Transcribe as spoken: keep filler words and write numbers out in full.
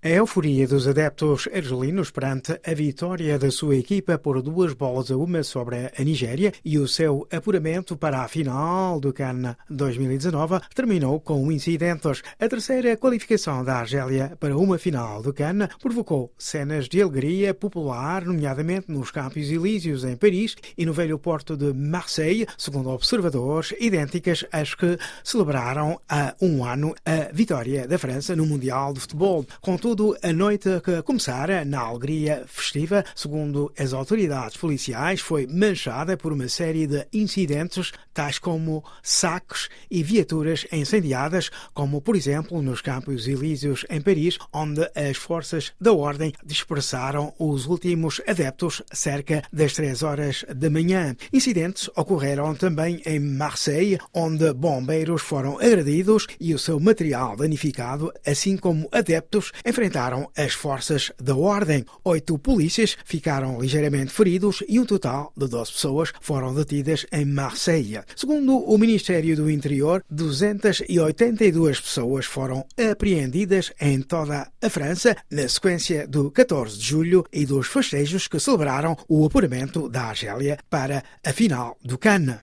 A euforia dos adeptos argelinos perante a vitória da sua equipa por duas bolas a uma sobre a Nigéria e o seu apuramento para a final do CAN dois mil e dezanove terminou com incidentes. A terceira qualificação da Argélia para uma final do CAN provocou cenas de alegria popular, nomeadamente nos Campos Elíseos em Paris e no velho porto de Marseille, segundo observadores, idênticas às que celebraram há um ano a vitória da França no Mundial de Futebol. Contudo, a noite que começara na alegria festiva, segundo as autoridades policiais, foi manchada por uma série de incidentes, tais como saques e viaturas incendiadas, como, por exemplo, nos Campos Elíseos em Paris, onde as forças da ordem dispersaram os últimos adeptos cerca das três horas da manhã. Incidentes ocorreram também em Marseille, onde bombeiros foram agredidos e o seu material danificado, assim como adeptos enfrentaram as forças da ordem. Oito polícias ficaram ligeiramente feridos e um total de doze pessoas foram detidas em Marseille. Segundo o Ministério do Interior, duzentas e oitenta e duas pessoas foram apreendidas em toda a França na sequência do catorze de julho e dos festejos que celebraram o apuramento da Argélia para a final do CAN.